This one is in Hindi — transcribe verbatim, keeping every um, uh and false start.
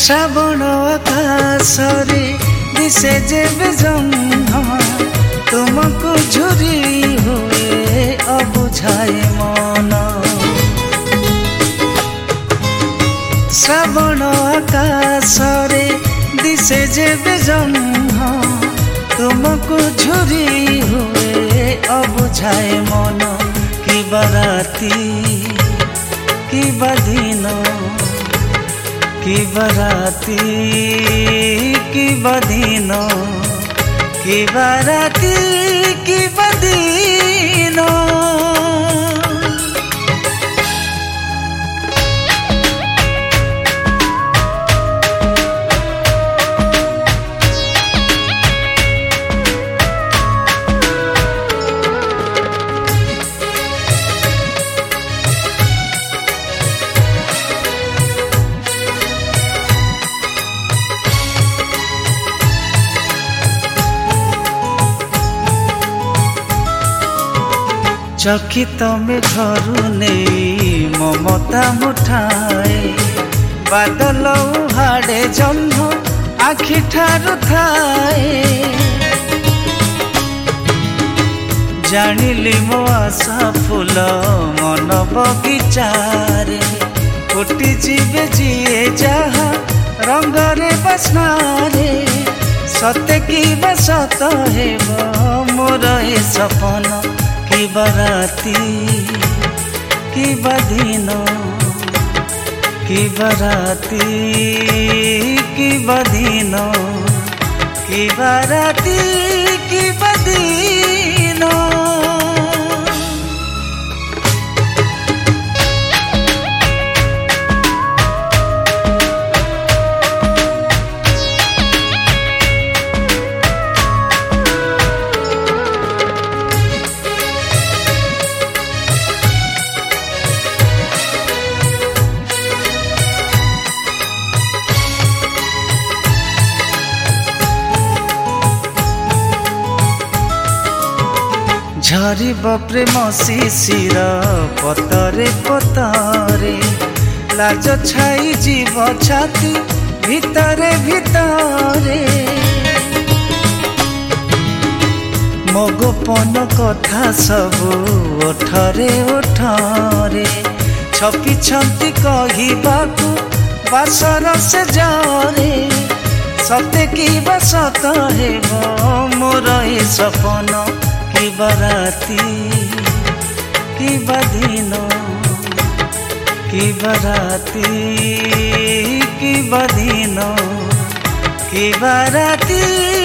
श्रावण आकाशरे दिशे जेबे जह्न तुमको झुरी हुए अबुझाए मन। श्रावण आकाशरे दिशे जेबे जह्न तुमको झुरी हुए अबुझाए मन। कि बाराती कि बदिन कि बाराती कि बदिन कि बाराती कि बदिन। चकित में घरू नहीं ममता मुठाए बादल हाड़े जह्न आखि ठारू थाए। जानिली मो आशा फूल मन बगिचारे फुटी जीवे जीए जहा रंगरे बास्नारे। सते कि सत हेब मोर ए सपन। कि बाराती कि बदिन कि बाराती कि बदिन कि बाराती कि बदिन। झरिब प्रेम शिशिर पतरे पतरे लाज छाई जीव छाती भितरे भितरे। मो गोपन कथा सबु ओठरे ओठरे छपी छंती कहिबाकू बासर से जरे। सते कि सत हेब मोर ए सपन। कि बाराती कि बदिन कि बाराती कि बदिन कि बाराती।